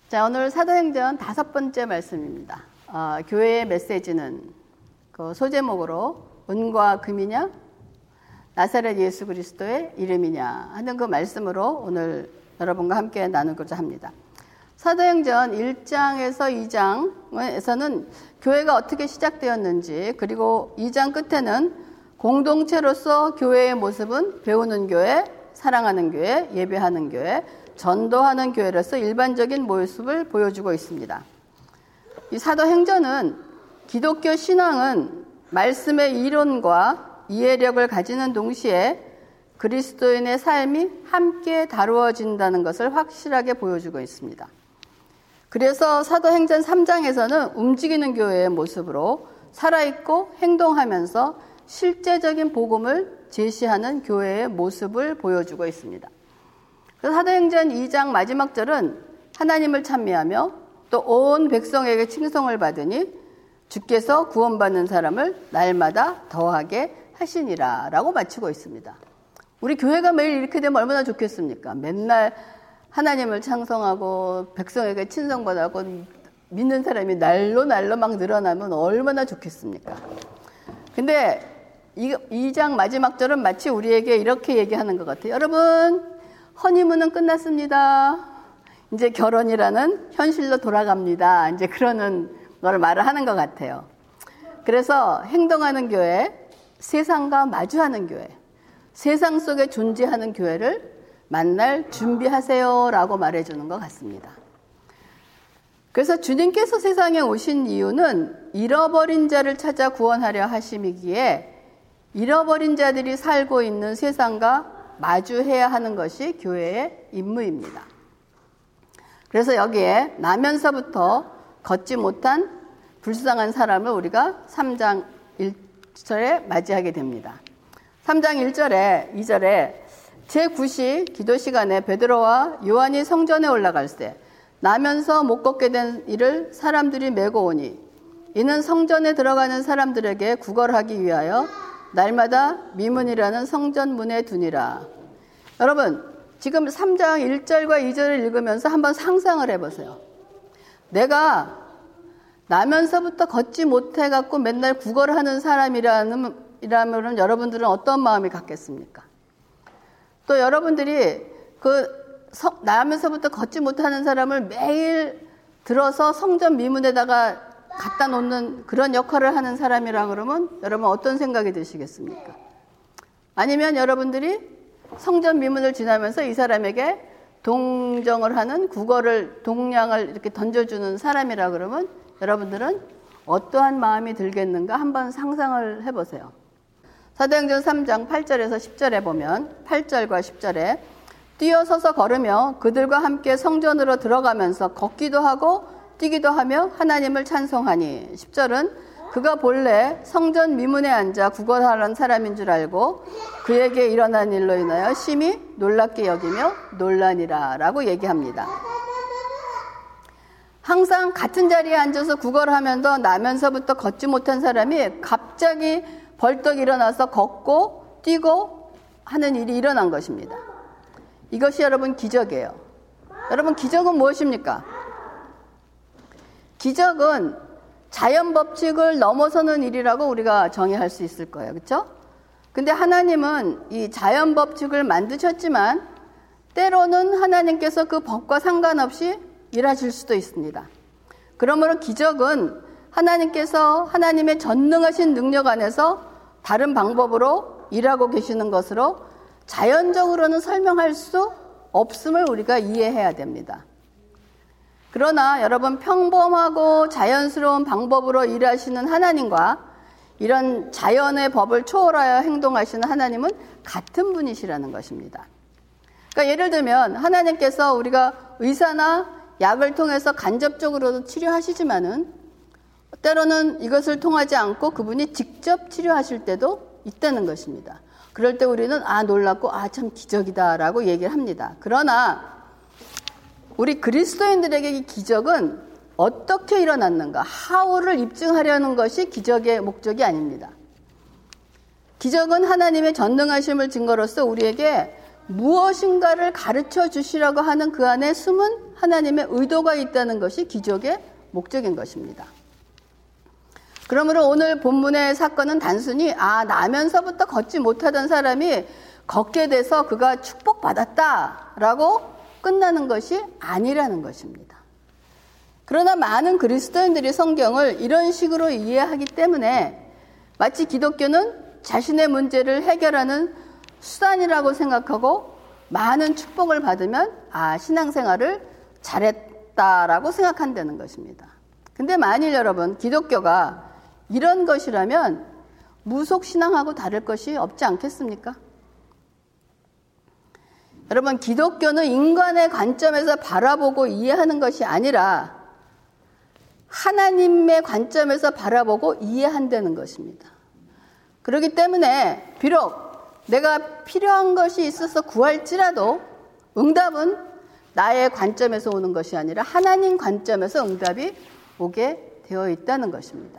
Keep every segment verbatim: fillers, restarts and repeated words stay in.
자, 오늘 사도행전 다섯 번째 말씀입니다. 어, 교회의 메시지는 그 소제목으로 은과 금이냐 나사렛 예수 그리스도의 이름이냐 하는 그 말씀으로 오늘 여러분과 함께 나누고자 합니다. 사도행전 일 장에서 이 장에서는 교회가 어떻게 시작되었는지, 그리고 이 장 끝에는 공동체로서 교회의 모습은 배우는 교회, 사랑하는 교회, 예배하는 교회, 전도하는 교회로서 일반적인 모습을 보여주고 있습니다. 이 사도행전은 기독교 신앙은 말씀의 이론과 이해력을 가지는 동시에 그리스도인의 삶이 함께 다루어진다는 것을 확실하게 보여주고 있습니다. 그래서 사도행전 삼 장에서는 움직이는 교회의 모습으로 살아있고 행동하면서 실제적인 복음을 제시하는 교회의 모습을 보여주고 있습니다. 그래서 사도행전 이 장 마지막 절은 하나님을 찬미하며 또 온 백성에게 칭송을 받으니 주께서 구원받는 사람을 날마다 더하게 하시니라 라고 마치고 있습니다. 우리 교회가 매일 이렇게 되면 얼마나 좋겠습니까? 맨날 하나님을 창송하고 백성에게 칭송받고 믿는 사람이 날로 날로 막 늘어나면 얼마나 좋겠습니까? 근데 이 장 마지막 절은 마치 우리에게 이렇게 얘기하는 것 같아요. 여러분, 허니문은 끝났습니다. 이제 결혼이라는 현실로 돌아갑니다. 이제 그러는 걸 말을 하는 것 같아요. 그래서 행동하는 교회, 세상과 마주하는 교회, 세상 속에 존재하는 교회를 만날 준비하세요 라고 말해주는 것 같습니다. 그래서 주님께서 세상에 오신 이유는 잃어버린 자를 찾아 구원하려 하심이기에 잃어버린 자들이 살고 있는 세상과 마주해야 하는 것이 교회의 임무입니다. 그래서 여기에 나면서부터 걷지 못한 불쌍한 사람을 우리가 삼 장 일 절에 맞이하게 됩니다. 삼 장 일 절에 이 절에 제구 시 기도 시간에 베드로와 요한이 성전에 올라갈 때 나면서 못 걷게 된 이를 사람들이 메고 오니 이는 성전에 들어가는 사람들에게 구걸하기 위하여 날마다 미문이라는 성전 문에 두니라. 여러분, 지금 삼 장 일 절과 이 절을 읽으면서 한번 상상을 해보세요. 내가 나면서부터 걷지 못해갖고 맨날 구걸하는 사람이라면 이라면 여러분들은 어떤 마음이 갖겠습니까? 또 여러분들이 그 나면서부터 걷지 못하는 사람을 매일 들어서 성전 미문에다가 갖다 놓는 그런 역할을 하는 사람이라 그러면 여러분 어떤 생각이 드시겠습니까? 아니면 여러분들이 성전 미문을 지나면서 이 사람에게 동정을 하는 구걸을 동량을 이렇게 던져주는 사람이라 그러면 여러분들은 어떠한 마음이 들겠는가 한번 상상을 해보세요. 사도행전 삼 장 팔 절에서 십 절에 보면 팔 절과 십 절에 뛰어서서 걸으며 그들과 함께 성전으로 들어가면서 걷기도 하고 뛰기도 하며 하나님을 찬송하니 십 절은 그가 본래 성전 미문에 앉아 구걸하는 사람인 줄 알고 그에게 일어난 일로 인하여 심히 놀랍게 여기며 놀라니라 라고 얘기합니다. 항상 같은 자리에 앉아서 구걸하면서 나면서부터 걷지 못한 사람이 갑자기 벌떡 일어나서 걷고 뛰고 하는 일이 일어난 것입니다. 이것이 여러분 기적이에요. 여러분, 기적은 무엇입니까? 기적은 자연 법칙을 넘어서는 일이라고 우리가 정의할 수 있을 거예요. 그렇죠? 근데 하나님은 이 자연 법칙을 만드셨지만 때로는 하나님께서 그 법과 상관없이 일하실 수도 있습니다. 그러므로 기적은 하나님께서 하나님의 전능하신 능력 안에서 다른 방법으로 일하고 계시는 것으로 자연적으로는 설명할 수 없음을 우리가 이해해야 됩니다. 그러나 여러분, 평범하고 자연스러운 방법으로 일하시는 하나님과 이런 자연의 법을 초월하여 행동하시는 하나님은 같은 분이시라는 것입니다. 그러니까 예를 들면 하나님께서 우리가 의사나 약을 통해서 간접적으로도 치료하시지만은 때로는 이것을 통하지 않고 그분이 직접 치료하실 때도 있다는 것입니다. 그럴 때 우리는 아 놀랍고 아 참 기적이다라고 얘기를 합니다. 그러나 우리 그리스도인들에게 이 기적은 어떻게 일어났는가, how를 입증하려는 것이 기적의 목적이 아닙니다. 기적은 하나님의 전능하심을 증거로서 우리에게 무엇인가를 가르쳐 주시라고 하는 그 안에 숨은 하나님의 의도가 있다는 것이 기적의 목적인 것입니다. 그러므로 오늘 본문의 사건은 단순히 아 나면서부터 걷지 못하던 사람이 걷게 돼서 그가 축복받았다라고 끝나는 것이 아니라는 것입니다. 그러나 많은 그리스도인들이 성경을 이런 식으로 이해하기 때문에 마치 기독교는 자신의 문제를 해결하는 수단이라고 생각하고 많은 축복을 받으면 아 신앙생활을 잘했다라고 생각한다는 것입니다. 근데 만일 여러분 기독교가 이런 것이라면 무속신앙하고 다를 것이 없지 않겠습니까? 여러분 기독교는 인간의 관점에서 바라보고 이해하는 것이 아니라 하나님의 관점에서 바라보고 이해한다는 것입니다. 그렇기 때문에 비록 내가 필요한 것이 있어서 구할지라도 응답은 나의 관점에서 오는 것이 아니라 하나님 관점에서 응답이 오게 되어 있다는 것입니다.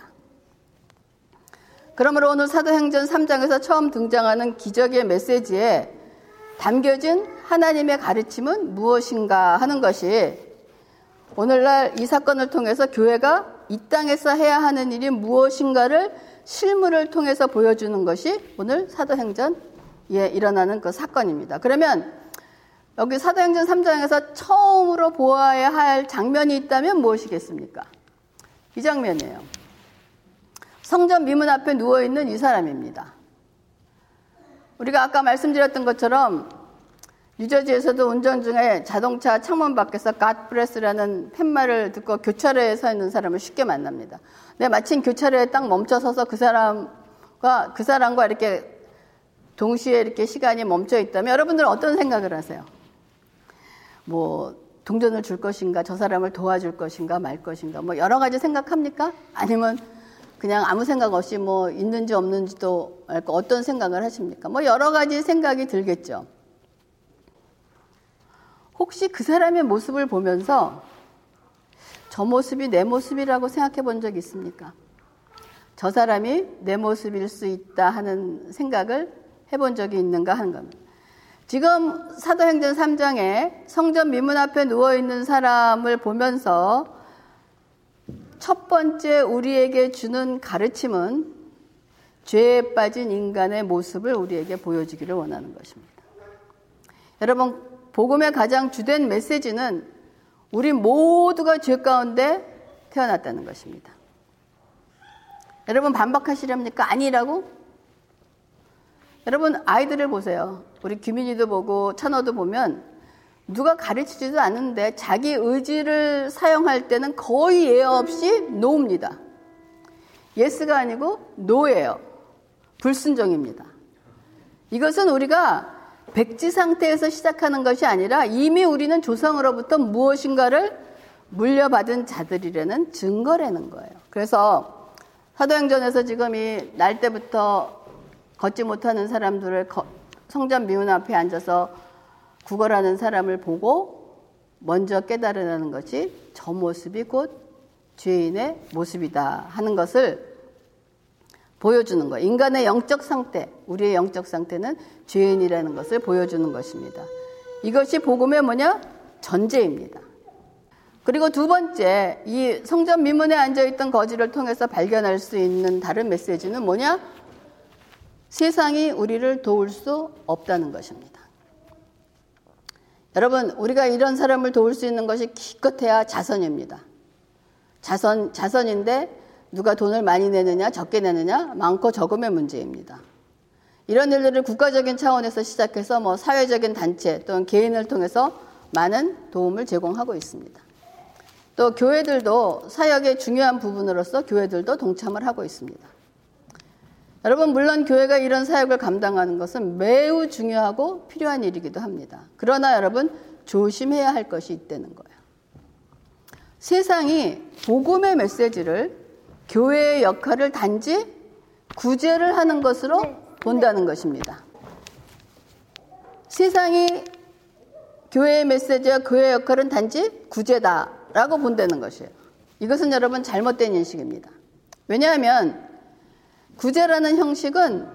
그러므로 오늘 사도행전 삼 장에서 처음 등장하는 기적의 메시지에 담겨진 하나님의 가르침은 무엇인가 하는 것이 오늘날 이 사건을 통해서 교회가 이 땅에서 해야 하는 일이 무엇인가를 실물을 통해서 보여주는 것이 오늘 사도행전에 일어나는 그 사건입니다. 그러면 여기 사도행전 삼 장에서 처음으로 보아야 할 장면이 있다면 무엇이겠습니까? 이 장면이에요. 성전 미문 앞에 누워있는 이 사람입니다. 우리가 아까 말씀드렸던 것처럼 뉴저지에서도 운전 중에 자동차 창문 밖에서 God bless라는 팻말을 듣고 교차로에 서 있는 사람을 쉽게 만납니다. 근데 마침 교차로에 딱 멈춰서서 그 사람과 그 사람과 이렇게 동시에 이렇게 시간이 멈춰 있다면 여러분들은 어떤 생각을 하세요? 뭐 동전을 줄 것인가, 저 사람을 도와줄 것인가, 말 것인가, 뭐 여러 가지 생각합니까? 아니면 그냥 아무 생각 없이 뭐 있는지 없는지도 알고 어떤 생각을 하십니까? 뭐 여러 가지 생각이 들겠죠. 혹시 그 사람의 모습을 보면서 저 모습이 내 모습이라고 생각해 본 적 있습니까? 저 사람이 내 모습일 수 있다 하는 생각을 해본 적이 있는가 하는 겁니다. 지금 사도행전 삼 장에 성전 미문 앞에 누워있는 사람을 보면서 첫 번째 우리에게 주는 가르침은 죄에 빠진 인간의 모습을 우리에게 보여주기를 원하는 것입니다. 여러분, 복음의 가장 주된 메시지는 우리 모두가 죄 가운데 태어났다는 것입니다. 여러분 반박하시렵니까? 아니라고? 여러분 아이들을 보세요. 우리 규민이도 보고 찬호도 보면 누가 가르치지도 않는데 자기 의지를 사용할 때는 거의 예외 없이 노입니다. 예스가 아니고 노예요. 불순종입니다. 이것은 우리가 백지 상태에서 시작하는 것이 아니라 이미 우리는 조상으로부터 무엇인가를 물려받은 자들이라는 증거라는 거예요. 그래서 사도행전에서 지금 이 날 때부터 걷지 못하는 사람들을 성전 미문 앞에 앉아서 구걸하는 사람을 보고 먼저 깨달으라는 것이 저 모습이 곧 죄인의 모습이다 하는 것을 보여주는 거예요. 인간의 영적 상태, 우리의 영적 상태는 죄인이라는 것을 보여주는 것입니다. 이것이 복음의 뭐냐? 전제입니다. 그리고 두 번째, 이 성전 미문에 앉아있던 거지를 통해서 발견할 수 있는 다른 메시지는 뭐냐? 세상이 우리를 도울 수 없다는 것입니다. 여러분, 우리가 이런 사람을 도울 수 있는 것이 기껏해야 자선입니다. 자선, 자선인데 누가 돈을 많이 내느냐, 적게 내느냐, 많고 적음의 문제입니다. 이런 일들을 국가적인 차원에서 시작해서 뭐 사회적인 단체 또는 개인을 통해서 많은 도움을 제공하고 있습니다. 또 교회들도 사역의 중요한 부분으로서 교회들도 동참을 하고 있습니다. 여러분, 물론 교회가 이런 사역을 감당하는 것은 매우 중요하고 필요한 일이기도 합니다. 그러나 여러분, 조심해야 할 것이 있다는 거예요. 세상이 복음의 메시지를 교회의 역할을 단지 구제를 하는 것으로 본다는 것입니다. 세상이 교회의 메시지와 교회의 역할은 단지 구제다라고 본다는 것이에요. 이것은 여러분 잘못된 인식입니다. 왜냐하면 구제라는 형식은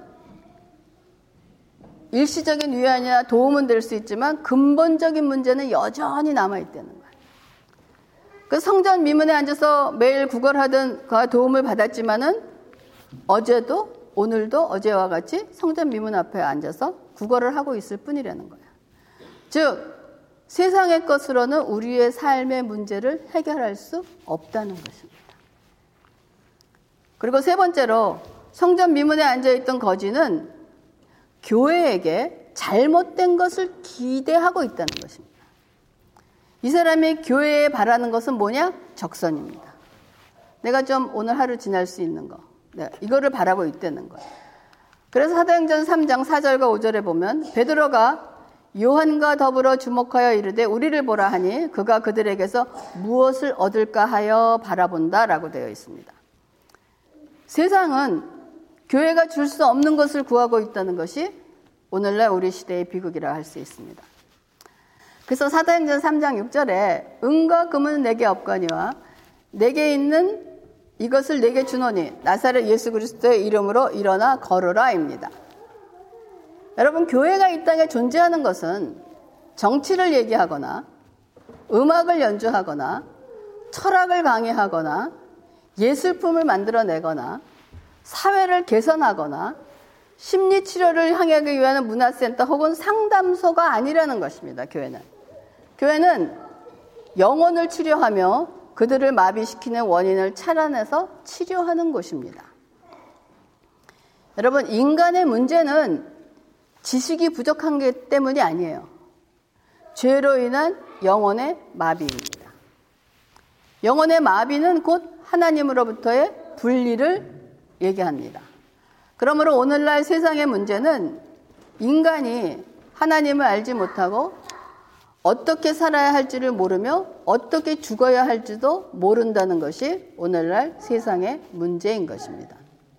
일시적인 위안이나 도움은 될 수 있지만 근본적인 문제는 여전히 남아있다는 거예요. 그 성전 미문에 앉아서 매일 구걸하던 그가 도움을 받았지만은 어제도 오늘도 어제와 같이 성전 미문 앞에 앉아서 구걸을 하고 있을 뿐이라는 거야. 즉 세상의 것으로는 우리의 삶의 문제를 해결할 수 없다는 것입니다. 그리고 세 번째로 성전 미문에 앉아있던 거지는 교회에게 잘못된 것을 기대하고 있다는 것입니다. 이 사람이 교회에 바라는 것은 뭐냐? 적선입니다. 내가 좀 오늘 하루 지날 수 있는 거, 네, 이거를 바라고 있다는 거예요. 그래서 사도행전 삼 장 사 절과 오 절에 보면 베드로가 요한과 더불어 주목하여 이르되 우리를 보라 하니 그가 그들에게서 무엇을 얻을까 하여 바라본다라고 되어 있습니다. 세상은 교회가 줄 수 없는 것을 구하고 있다는 것이 오늘날 우리 시대의 비극이라 할 수 있습니다. 그래서 사도행전 삼 장 육 절에 은과 금은 내게 없거니와 내게 있는 이것을 내게 주노니 나사렛 예수 그리스도의 이름으로 일어나 걸으라입니다. 여러분, 교회가 이 땅에 존재하는 것은 정치를 얘기하거나 음악을 연주하거나 철학을 강의하거나 예술품을 만들어내거나 사회를 개선하거나 심리치료를 향하기 위한 문화센터 혹은 상담소가 아니라는 것입니다. 교회는. 교회는 영혼을 치료하며 그들을 마비시키는 원인을 찾아내서 치료하는 곳입니다. 여러분, 인간의 문제는 지식이 부족한 게 때문이 아니에요. 죄로 인한 영혼의 마비입니다. 영혼의 마비는 곧 하나님으로부터의 분리를 얘기합니다. 그러므로 오늘날 세상의 문제는 인간이 하나님을 알지 못하고 어떻게 살아야 할지를 모르며 어떻게 죽어야 할지도 모른다는 것이 오늘날 세상의 문제인 것입니다.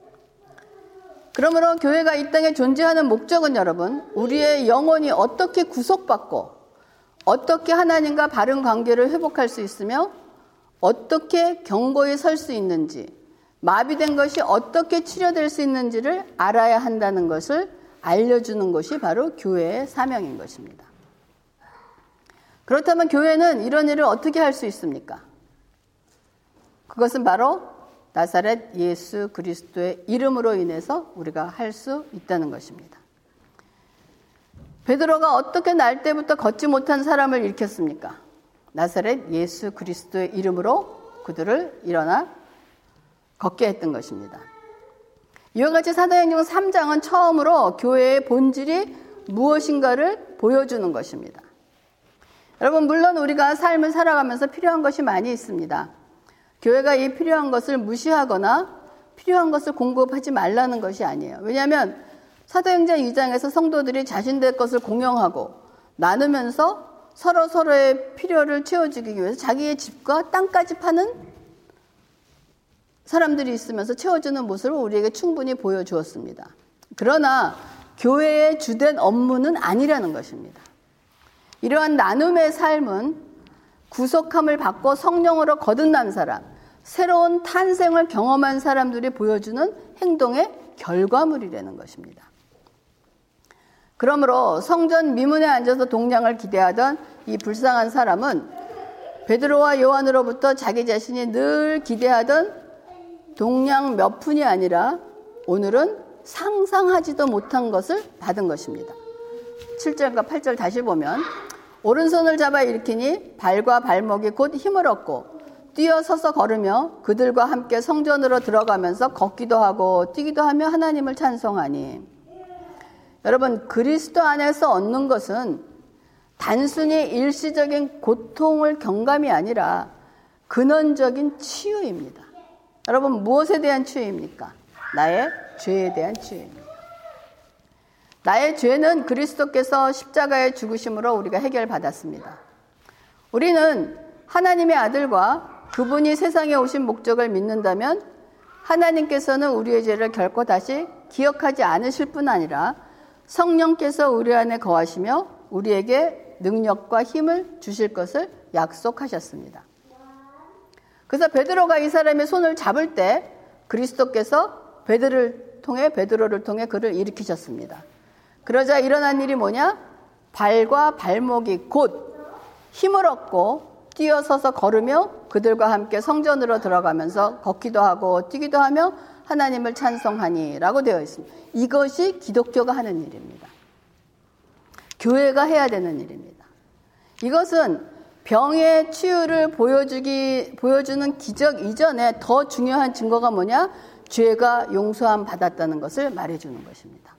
그러므로 교회가 이 땅에 존재하는 목적은 여러분, 우리의 영혼이 어떻게 구속받고 어떻게 하나님과 바른 관계를 회복할 수 있으며 어떻게 견고히 설 수 있는지, 마비된 것이 어떻게 치료될 수 있는지를 알아야 한다는 것을 알려주는 것이 바로 교회의 사명인 것입니다. 그렇다면 교회는 이런 일을 어떻게 할 수 있습니까? 그것은 바로 나사렛 예수 그리스도의 이름으로 인해서 우리가 할 수 있다는 것입니다. 베드로가 어떻게 날 때부터 걷지 못한 사람을 일으켰습니까? 나사렛 예수 그리스도의 이름으로 그들을 일어나 걷게 했던 것입니다. 이와 같이 사도행전 삼 장은 처음으로 교회의 본질이 무엇인가를 보여주는 것입니다. 여러분, 물론 우리가 삶을 살아가면서 필요한 것이 많이 있습니다. 교회가 이 필요한 것을 무시하거나 필요한 것을 공급하지 말라는 것이 아니에요. 왜냐하면 사도행전 이 장에서 성도들이 자신들 것을 공용하고 나누면서 서로 서로의 필요를 채워주기 위해서 자기의 집과 땅까지 파는 사람들이 있으면서 채워주는 모습을 우리에게 충분히 보여주었습니다. 그러나 교회의 주된 업무는 아니라는 것입니다. 이러한 나눔의 삶은 구속함을 받고 성령으로 거듭난 사람, 새로운 탄생을 경험한 사람들이 보여주는 행동의 결과물이라는 것입니다. 그러므로 성전 미문에 앉아서 동량을 기대하던 이 불쌍한 사람은 베드로와 요한으로부터 자기 자신이 늘 기대하던 동량 몇 푼이 아니라 오늘은 상상하지도 못한 것을 받은 것입니다. 칠 절과 팔 절 다시 보면 오른손을 잡아 일으키니 발과 발목이 곧 힘을 얻고 뛰어서서 걸으며 그들과 함께 성전으로 들어가면서 걷기도 하고 뛰기도 하며 하나님을 찬송하니. 여러분, 그리스도 안에서 얻는 것은 단순히 일시적인 고통을 경감이 아니라 근원적인 치유입니다. 여러분, 무엇에 대한 치유입니까? 나의 죄에 대한 치유입니다. 나의 죄는 그리스도께서 십자가의 죽으심으로 우리가 해결받았습니다. 우리는 하나님의 아들과 그분이 세상에 오신 목적을 믿는다면 하나님께서는 우리의 죄를 결코 다시 기억하지 않으실 뿐 아니라 성령께서 우리 안에 거하시며 우리에게 능력과 힘을 주실 것을 약속하셨습니다. 그래서 베드로가 이 사람의 손을 잡을 때 그리스도께서 베드로를 통해 베드로를 통해 그를 일으키셨습니다. 그러자 일어난 일이 뭐냐? 발과 발목이 곧 힘을 얻고 뛰어서서 걸으며 그들과 함께 성전으로 들어가면서 걷기도 하고 뛰기도 하며 하나님을 찬송하니 라고 되어 있습니다. 이것이 기독교가 하는 일입니다. 교회가 해야 되는 일입니다. 이것은 병의 치유를 보여주기, 보여주는 기적 이전에 더 중요한 증거가 뭐냐? 죄가 용서함 받았다는 것을 말해주는 것입니다.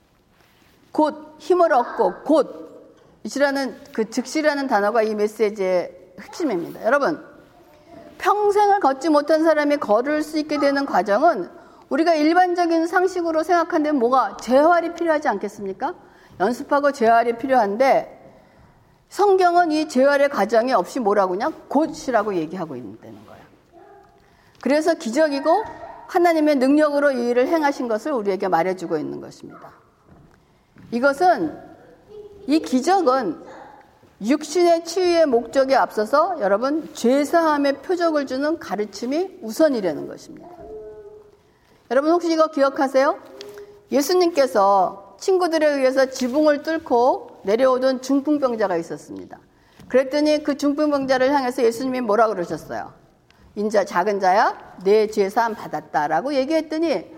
곧 힘을 얻고 곧 이라는 그 즉시라는 단어가 이 메시지의 핵심입니다. 여러분, 평생을 걷지 못한 사람이 걸을 수 있게 되는 과정은 우리가 일반적인 상식으로 생각하는데 뭐가 재활이 필요하지 않겠습니까? 연습하고 재활이 필요한데 성경은 이 재활의 과정이 없이 뭐라고 그냥 곧이라고 얘기하고 있는 거예요. 그래서 기적이고 하나님의 능력으로 이 일을 행하신 것을 우리에게 말해주고 있는 것입니다. 이것은 이 기적은 육신의 치유의 목적에 앞서서 여러분 죄사함의 표적을 주는 가르침이 우선이라는 것입니다. 여러분 혹시 이거 기억하세요? 예수님께서 친구들에 의해서 지붕을 뚫고 내려오던 중풍병자가 있었습니다. 그랬더니 그 중풍병자를 향해서 예수님이 뭐라 그러셨어요? 인자 작은 자야 내 죄사함 받았다라고 얘기했더니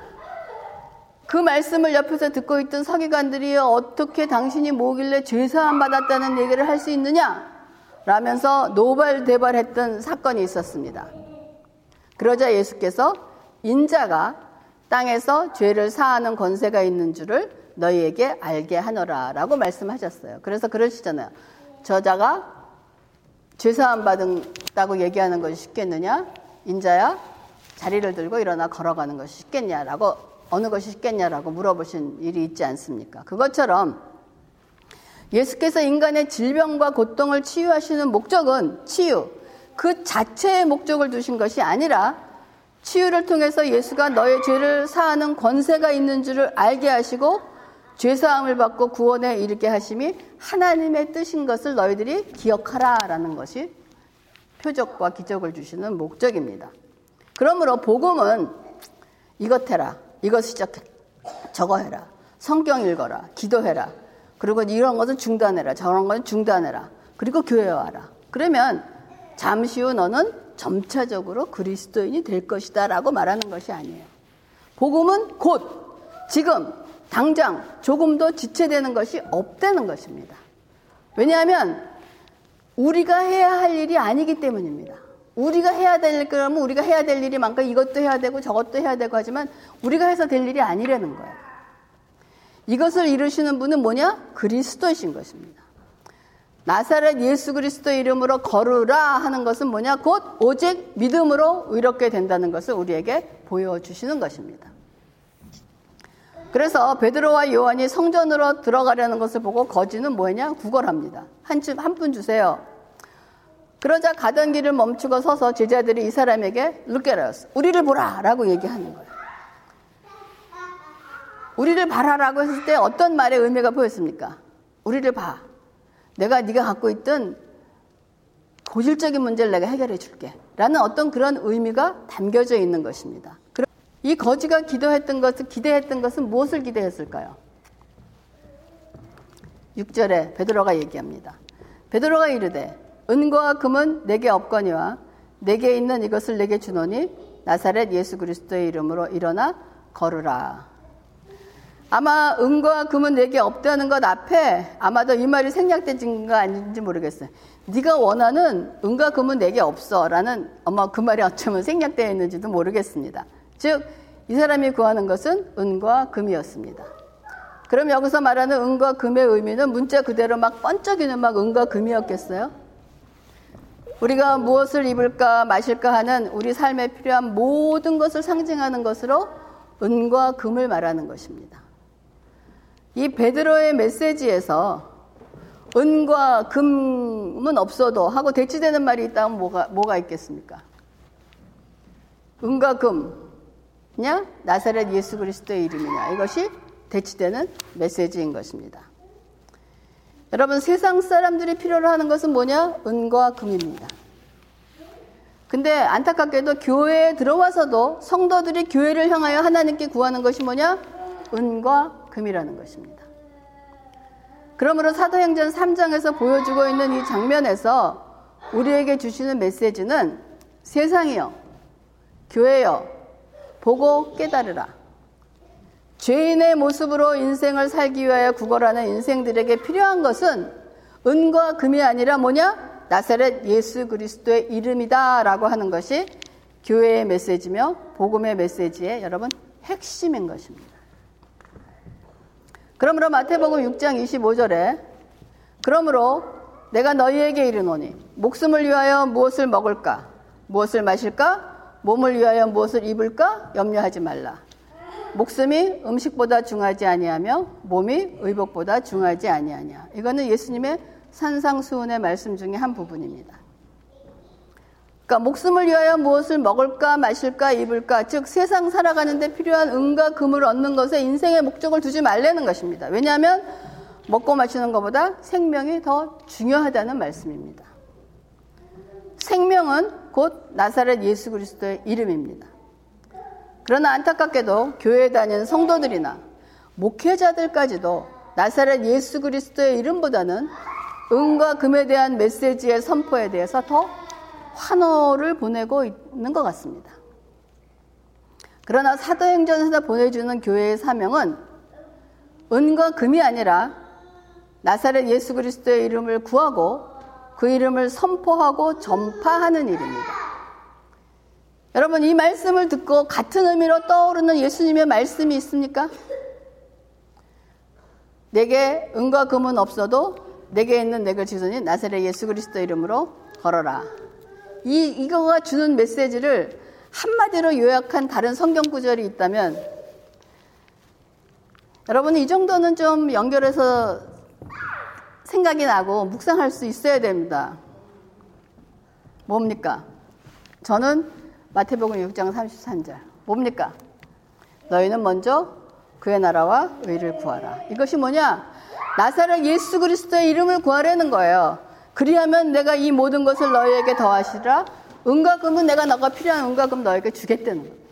그 말씀을 옆에서 듣고 있던 서기관들이 어떻게 당신이 뭐길래 죄사함 받았다는 얘기를 할 수 있느냐? 라면서 노발대발했던 사건이 있었습니다. 그러자 예수께서 인자가 땅에서 죄를 사하는 권세가 있는 줄을 너희에게 알게 하노라 라고 말씀하셨어요. 그래서 그러시잖아요. 저자가 죄사함 받았다고 얘기하는 것이 쉽겠느냐? 인자야 자리를 들고 일어나 걸어가는 것이 쉽겠냐라고 어느 것이 쉽겠냐라고 물어보신 일이 있지 않습니까? 그것처럼 예수께서 인간의 질병과 고통을 치유하시는 목적은 치유, 그 자체의 목적을 두신 것이 아니라 치유를 통해서 예수가 너의 죄를 사하는 권세가 있는 줄을 알게 하시고 죄사함을 받고 구원에 이르게 하심이 하나님의 뜻인 것을 너희들이 기억하라라는 것이 표적과 기적을 주시는 목적입니다. 그러므로 복음은 이것 해라. 이것 시작해. 저거 해라. 성경 읽어라. 기도해라. 그리고 이런 것은 중단해라. 저런 것은 중단해라. 그리고 교회 와라. 그러면 잠시 후 너는 점차적으로 그리스도인이 될 것이다 라고 말하는 것이 아니에요. 복음은 곧 지금 당장 조금도 지체되는 것이 없다는 것입니다. 왜냐하면 우리가 해야 할 일이 아니기 때문입니다. 우리가 해야 될 거라면 우리가 해야 될 일이 많고 이것도 해야 되고 저것도 해야 되고 하지만 우리가 해서 될 일이 아니라는 거예요. 이것을 이루시는 분은 뭐냐? 그리스도이신 것입니다. 나사렛 예수 그리스도 이름으로 걸으라 하는 것은 뭐냐? 곧 오직 믿음으로 의롭게 된다는 것을 우리에게 보여주시는 것입니다. 그래서 베드로와 요한이 성전으로 들어가려는 것을 보고 거지는 뭐냐? 구걸합니다. 한 분 주세요. 그러자 가던 길을 멈추고 서서 제자들이 이 사람에게 룩게라스 우리를 보라 라고 얘기하는 거예요. 우리를 봐라라고 했을 때 어떤 말의 의미가 보였습니까? 우리를 봐. 내가 네가 갖고 있던 고질적인 문제를 내가 해결해 줄게 라는 어떤 그런 의미가 담겨져 있는 것입니다. 이 거지가 기도했던 것은 기대했던 것은 무엇을 기대했을까요? 육 절에 베드로가 얘기합니다. 베드로가 이르되 은과 금은 내게 없거니와 내게 있는 이것을 내게 주노니 나사렛 예수 그리스도의 이름으로 일어나 걸으라. 아마 은과 금은 내게 없다는 것 앞에 아마도 이 말이 생략된 거 아닌지 모르겠어요. 네가 원하는 은과 금은 내게 없어 라는 아마 그 말이 어쩌면 생략되어 있는지도 모르겠습니다. 즉 이 사람이 구하는 것은 은과 금이었습니다. 그럼 여기서 말하는 은과 금의 의미는 문자 그대로 막 번쩍이는 막 은과 금이었겠어요? 우리가 무엇을 입을까 마실까 하는 우리 삶에 필요한 모든 것을 상징하는 것으로 은과 금을 말하는 것입니다. 이 베드로의 메시지에서 은과 금은 없어도 하고 대치되는 말이 있다면 뭐가, 뭐가 있겠습니까? 은과 금이냐 나사렛 예수 그리스도의 이름이냐 이것이 대치되는 메시지인 것입니다. 여러분 세상 사람들이 필요로 하는 것은 뭐냐? 은과 금입니다. 근데 안타깝게도 교회에 들어와서도 성도들이 교회를 향하여 하나님께 구하는 것이 뭐냐? 은과 금이라는 것입니다. 그러므로 사도행전 삼 장에서 보여주고 있는 이 장면에서 우리에게 주시는 메시지는 세상이여, 교회여, 보고 깨달으라. 죄인의 모습으로 인생을 살기 위하여 구걸하는 인생들에게 필요한 것은 은과 금이 아니라 뭐냐? 나사렛 예수 그리스도의 이름이다 라고 하는 것이 교회의 메시지며 복음의 메시지의 여러분 핵심인 것입니다. 그러므로 마태복음 육 장 이십오 절에 그러므로 내가 너희에게 이르노니 목숨을 위하여 무엇을 먹을까? 무엇을 마실까? 몸을 위하여 무엇을 입을까? 염려하지 말라. 목숨이 음식보다 중하지 아니하며 몸이 의복보다 중하지 아니하냐. 이거는 예수님의 산상수훈의 말씀 중에 한 부분입니다. 그러니까 목숨을 위하여 무엇을 먹을까 마실까 입을까, 즉 세상 살아가는데 필요한 은과 금을 얻는 것에 인생의 목적을 두지 말라는 것입니다. 왜냐하면 먹고 마시는 것보다 생명이 더 중요하다는 말씀입니다. 생명은 곧 나사렛 예수 그리스도의 이름입니다. 그러나 안타깝게도 교회에 다니는 성도들이나 목회자들까지도 나사렛 예수 그리스도의 이름보다는 은과 금에 대한 메시지의 선포에 대해서 더 환호를 보내고 있는 것 같습니다. 그러나 사도행전에서 보내주는 교회의 사명은 은과 금이 아니라 나사렛 예수 그리스도의 이름을 구하고 그 이름을 선포하고 전파하는 일입니다. 여러분, 이 말씀을 듣고 같은 의미로 떠오르는 예수님의 말씀이 있습니까? 내게 은과 금은 없어도 내게 있는 내게 주소니 나사렛 예수 그리스도 이름으로 걸어라. 이, 이거가 주는 메시지를 한마디로 요약한 다른 성경 구절이 있다면 여러분은 이 정도는 좀 연결해서 생각이 나고 묵상할 수 있어야 됩니다. 뭡니까? 저는 마태복음 육 장 삼십삼 절. 뭡니까? 너희는 먼저 그의 나라와 의를 구하라. 이것이 뭐냐? 나사렛 예수 그리스도의 이름을 구하라는 거예요. 그리하면 내가 이 모든 것을 너희에게 더하시라. 은과 금은 내가 너가 필요한 은과 금 너에게 주겠다는 거예요.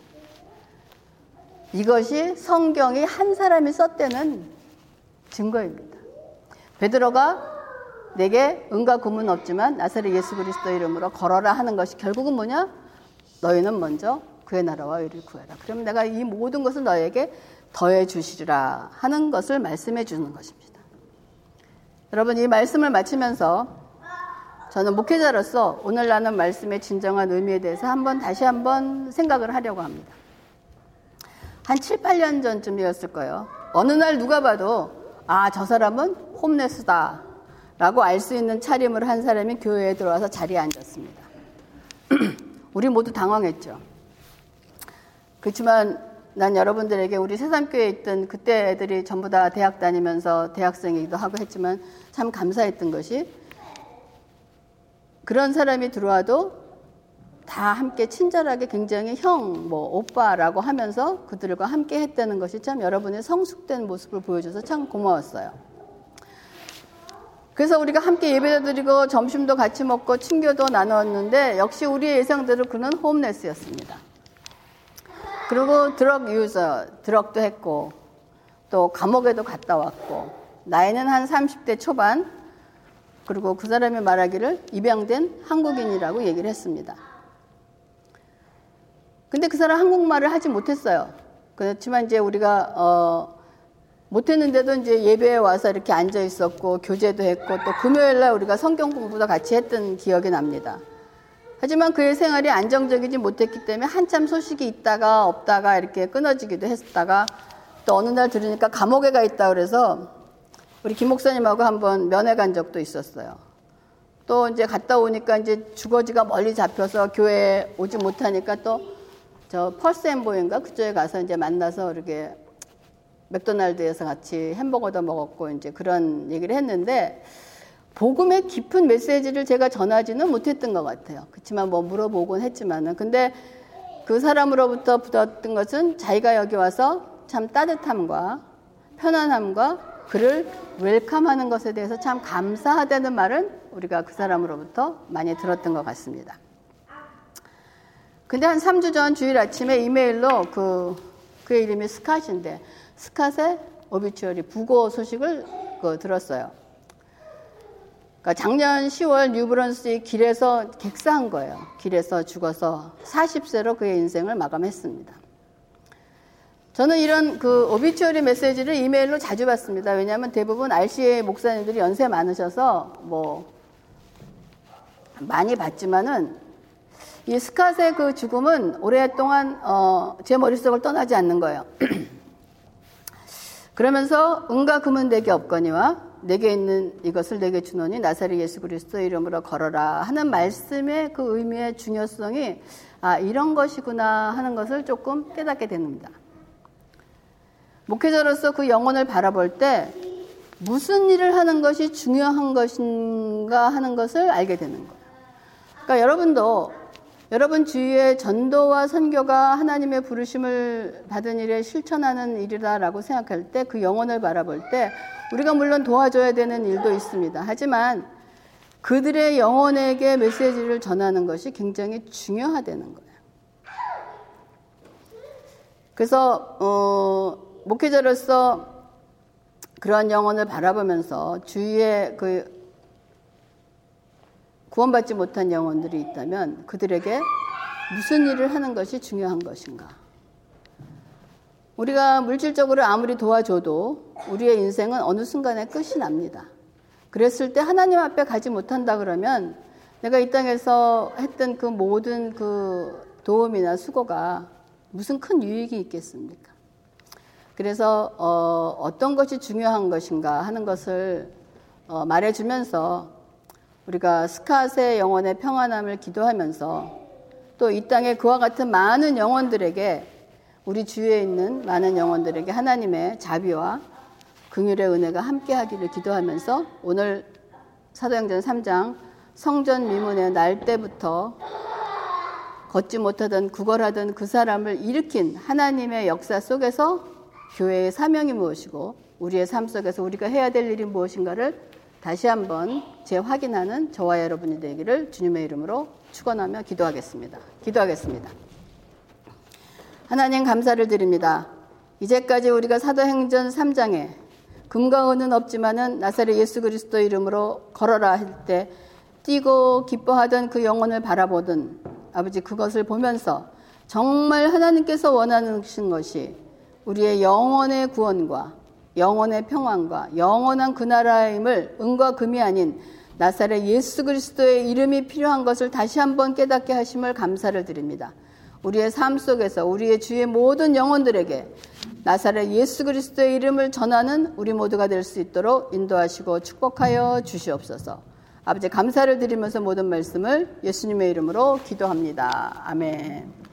이것이 성경이 한 사람이 썼다는 증거입니다. 베드로가 내게 은과 금은 없지만 나사렛 예수 그리스도 이름으로 걸어라 하는 것이 결국은 뭐냐? 너희는 먼저 그의 나라와 의를 구해라. 그럼 내가 이 모든 것을 너에게 더해 주시리라 하는 것을 말씀해 주는 것입니다. 여러분, 이 말씀을 마치면서 저는 목회자로서 오늘 나눈 말씀의 진정한 의미에 대해서 한번 다시 한번 생각을 하려고 합니다. 한 칠, 팔 년 전쯤이었을 거예요. 어느 날 누가 봐도 아, 저 사람은 홈레스다 라고 알 수 있는 차림을 한 사람이 교회에 들어와서 자리에 앉았습니다. 우리 모두 당황했죠. 그렇지만 난 여러분들에게 우리 새삼교회에 있던 그때 애들이 전부 다 대학 다니면서 대학생이기도 하고 했지만 참 감사했던 것이 그런 사람이 들어와도 다 함께 친절하게 굉장히 형, 뭐 오빠라고 하면서 그들과 함께 했다는 것이 참 여러분의 성숙된 모습을 보여줘서 참 고마웠어요. 그래서 우리가 함께 예배도 드리고 점심도 같이 먹고 친교도 나눴는데 역시 우리의 예상대로 그는 홈레스였습니다. 그리고 드럭 유저, 드럭도 했고 또 감옥에도 갔다 왔고 나이는 한 삼십 대 초반, 그리고 그 사람이 말하기를 입양된 한국인이라고 얘기를 했습니다. 근데 그 사람 한국말을 하지 못했어요. 그렇지만 이제 우리가 어 못했는데도 이제 예배에 와서 이렇게 앉아 있었고 교제도 했고 또 금요일날 우리가 성경 공부도 같이 했던 기억이 납니다. 하지만 그의 생활이 안정적이지 못했기 때문에 한참 소식이 있다가 없다가 이렇게 끊어지기도 했다가 또 어느 날 들으니까 감옥에 가 있다 그래서 우리 김 목사님하고 한번 면회 간 적도 있었어요. 또 이제 갔다 오니까 이제 주거지가 멀리 잡혀서 교회에 오지 못하니까 또 저 펄스 엠보인가 그쪽에 가서 이제 만나서 이렇게 맥도날드에서 같이 햄버거도 먹었고 이제 그런 얘기를 했는데 복음의 깊은 메시지를 제가 전하지는 못했던 것 같아요. 그렇지만 뭐 물어보곤 했지만은 근데 그 사람으로부터 붙었던 것은 자기가 여기 와서 참 따뜻함과 편안함과 그를 웰컴하는 것에 대해서 참 감사하다는 말은 우리가 그 사람으로부터 많이 들었던 것 같습니다. 근데 한 삼 주 전 주일 아침에 이메일로 그, 그의 이름이 스캇인데 스캇의 오비추어리 부고 소식을 그 들었어요. 그러니까 그러니까 작년 시월 뉴브런스윅 길에서 객사한 거예요. 길에서 죽어서 사십 세로 그의 인생을 마감했습니다. 저는 이런 그 오비추어리 메시지를 이메일로 자주 받습니다. 왜냐하면 대부분 알씨에이 목사님들이 연세 많으셔서 뭐 많이 받지만은 이 스캇의 그 죽음은 오랫동안 어, 제 머릿속을 떠나지 않는 거예요. 그러면서 은과 금은 내게 없거니와 내게 있는 이것을 내게 주노니 나사렛 예수 그리스도 이름으로 걸어라 하는 말씀의 그 의미의 중요성이 아 이런 것이구나 하는 것을 조금 깨닫게 됩니다. 목회자로서 그 영혼을 바라볼 때 무슨 일을 하는 것이 중요한 것인가 하는 것을 알게 되는 거예요. 그러니까 여러분도 여러분 주위에 전도와 선교가 하나님의 부르심을 받은 일에 실천하는 일이다라고 생각할 때 그 영혼을 바라볼 때 우리가 물론 도와줘야 되는 일도 있습니다. 하지만 그들의 영혼에게 메시지를 전하는 것이 굉장히 중요하다는 거예요. 그래서 어, 목회자로서 그러한 영혼을 바라보면서 주위에 그 구원받지 못한 영혼들이 있다면 그들에게 무슨 일을 하는 것이 중요한 것인가? 우리가 물질적으로 아무리 도와줘도 우리의 인생은 어느 순간에 끝이 납니다. 그랬을 때 하나님 앞에 가지 못한다 그러면 내가 이 땅에서 했던 그 모든 그 도움이나 수고가 무슨 큰 유익이 있겠습니까? 그래서 어, 어떤 것이 중요한 것인가 하는 것을 어, 말해주면서 우리가 스캇의 영혼의 평안함을 기도하면서 또 이 땅에 그와 같은 많은 영혼들에게 우리 주위에 있는 많은 영혼들에게 하나님의 자비와 긍휼의 은혜가 함께하기를 기도하면서 오늘 사도행전 삼 장 성전 미문의 날 때부터 걷지 못하던 구걸하던 그 사람을 일으킨 하나님의 역사 속에서 교회의 사명이 무엇이고 우리의 삶 속에서 우리가 해야 될 일이 무엇인가를 다시 한번 재확인하는 저와 여러분이 되기를 주님의 이름으로 축원하며 기도하겠습니다. 기도하겠습니다. 하나님 감사를 드립니다. 이제까지 우리가 사도행전 삼 장에 금과 은은 없지만은 나사렛 예수 그리스도 이름으로 걸어라 할 때 뛰고 기뻐하던 그 영혼을 바라보던 아버지 그것을 보면서 정말 하나님께서 원하는 것이 우리의 영혼의 구원과 영혼의 평안과 영원한 그 나라임을 은과 금이 아닌 나사렛 예수 그리스도의 이름이 필요한 것을 다시 한번 깨닫게 하심을 감사를 드립니다. 우리의 삶 속에서 우리의 주위의 모든 영혼들에게 나사렛 예수 그리스도의 이름을 전하는 우리 모두가 될 수 있도록 인도하시고 축복하여 주시옵소서. 아버지 감사를 드리면서 모든 말씀을 예수님의 이름으로 기도합니다. 아멘.